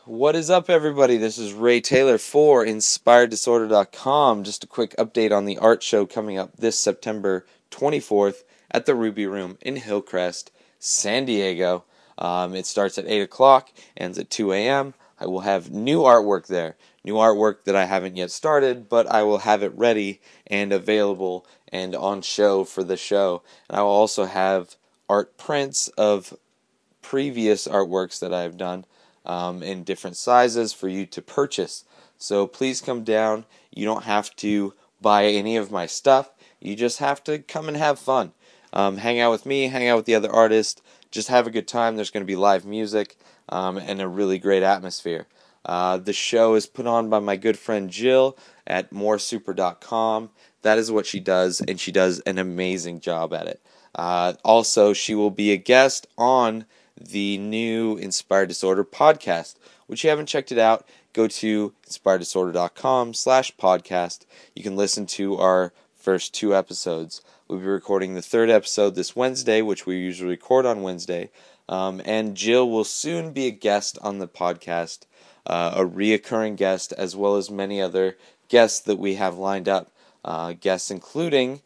What is up, everybody? This is Ray Taylor for InspiredDisorder.com. Just a quick update on the art show coming up this September 24th at the Ruby Room in Hillcrest, San Diego. It starts at 8 o'clock, ends at 2 a.m. I will have new artwork there. New artwork that I haven't yet started, but I will have it ready and available and on show for the show. And I will also have art prints of previous artworks that I've done in different sizes for you to purchase. So please come down. You don't have to buy any of my stuff. You just have to come and have fun. Hang out with me, hang out with the other artists, just have a good time. There's going to be live music and a really great atmosphere. The show is put on by my good friend Jill at moresuper.com. That is what she does, and she does an amazing job at it. Also, she will be a guest on the new Inspired Disorder podcast, which you haven't checked it out, go to inspireddisorder.com/podcast. You can listen to our first 2 episodes. We'll be recording the 3rd episode this Wednesday, which we usually record on Wednesday. And Jill will soon be a guest on the podcast, a reoccurring guest, as well as many other guests that we have lined up. Guests including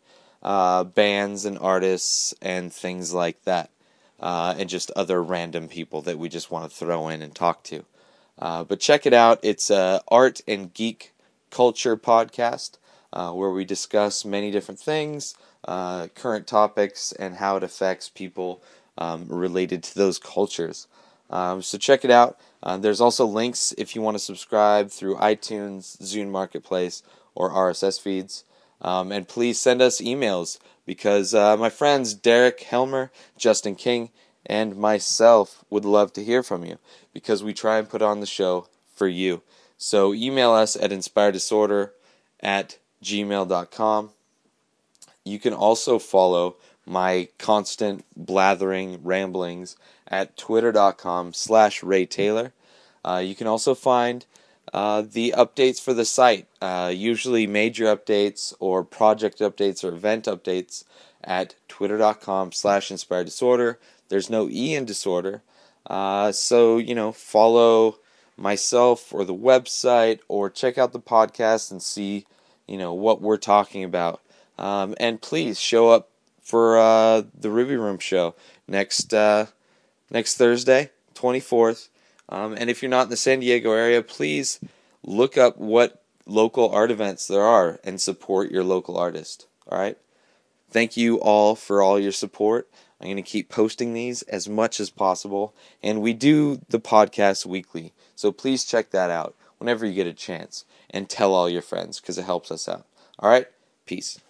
bands and artists and things like that. And just other random people that we just want to throw in and talk to. But check it out. It's a art and geek culture podcast where we discuss many different things, current topics, and how it affects people related to those cultures. So check it out. There's also links if you want to subscribe through iTunes, Zune Marketplace, or RSS feeds. And please send us emails because my friends Derek Helmer, Justin King, and myself would love to hear from you because we try and put on the show for you. So email us at inspireddisorder@gmail.com. You can also follow my constant blathering ramblings at twitter.com/Ray Taylor. You can also find the updates for the site, usually major updates or project updates or event updates at twitter.com/InspiredDisorder. There's no E in disorder. So, follow myself or the website or check out the podcast and see, what we're talking about. And please show up for the Ruby Room show next Thursday, 24th. And if you're not in the San Diego area, please look up what local art events there are and support your local artist. All right? Thank you all for all your support. I'm going to keep posting these as much as possible. And we do the podcast weekly. So please check that out whenever you get a chance. And tell all your friends because it helps us out. All right? Peace.